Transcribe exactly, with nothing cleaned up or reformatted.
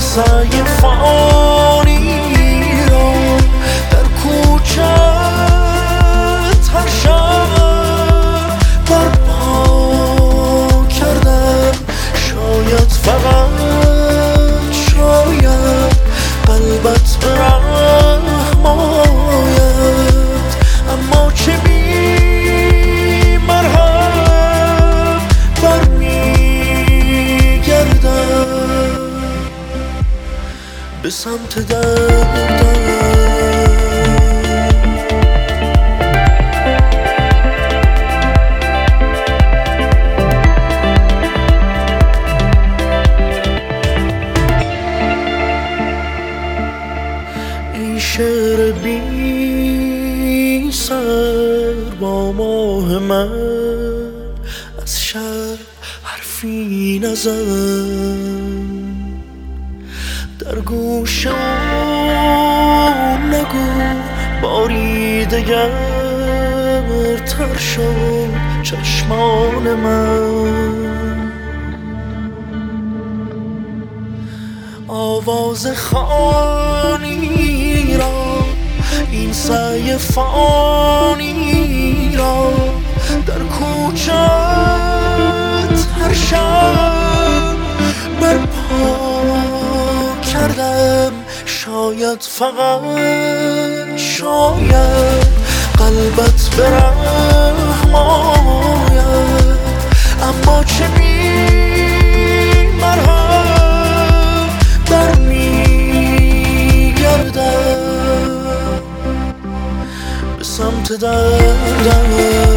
سعی فانی را در کوچت هر شب برپا کردم. شاید فقط شاید قلبت به رحم آید، اما چه بی مرهم برمیگردم به سمت دردم. شعر بی سر با ماه من از شب حرفی نزن، در گوشم نگو باری دگر تر شد چشمان من. آواز خوانی را این سعی فانی را در کوچت هر شب برپا کردم. شاید فقط شاید قلبت به رحم آید، اما چه بی مرهم برمیگردم به سمت دردم.